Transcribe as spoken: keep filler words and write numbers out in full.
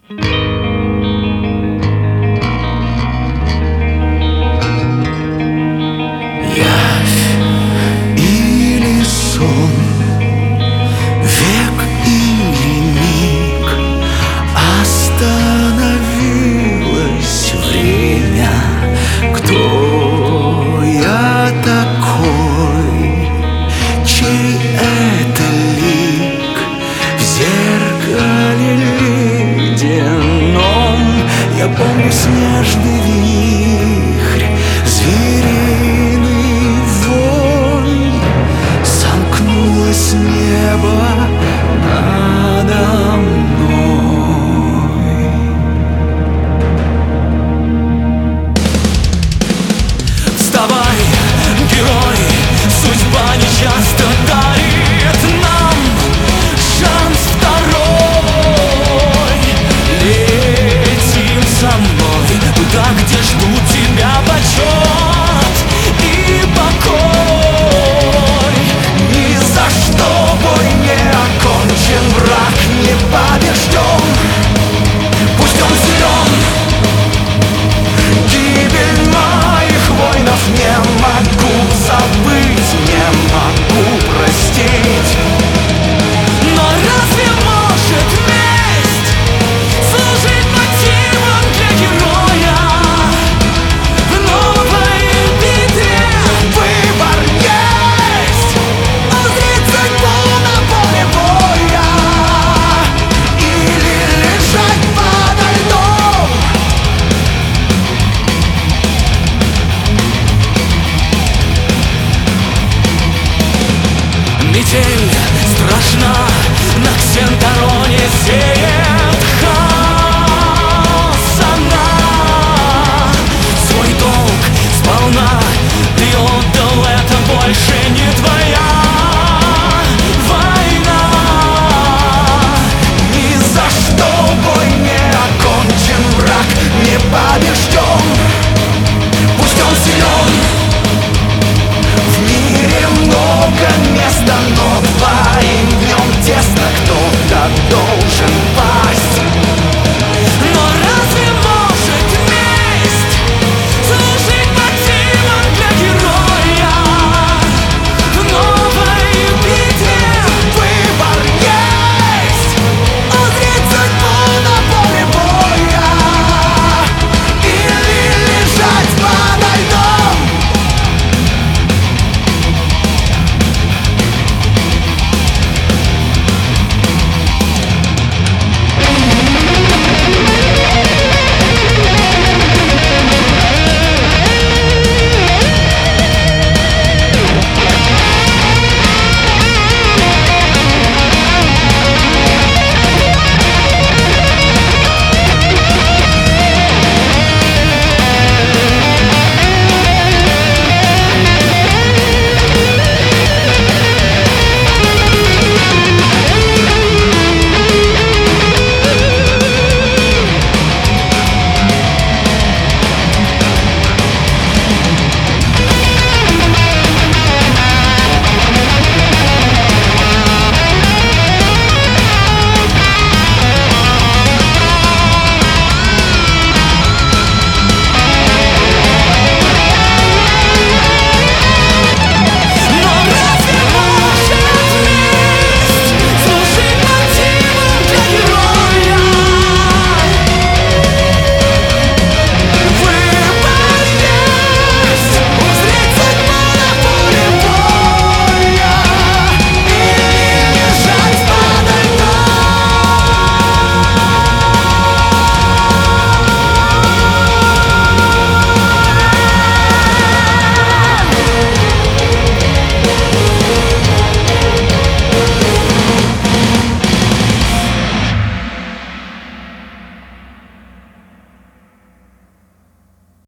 Явь или сон, век или миг, остановилось время. Кто я такой? Чей это лик в зеркале ледяном? Я помню снежный вихрь, звериный вой. Сомкнулось небо надо мной. Вставай, герой, судьба нечасто дарит нам шанс второй. Летим со мной туда, где ждут тебя почет и покой. Ни за что бой не окончен, враг не побежден. Пусть он силен, гибель моих воинов не могу забыть, не могу простить. Но разве может месть служить мотивом для героя? В новой битве выбор есть: узреть судьбу на поле боя или лежать подо льдом. Метель страшна, на Ксен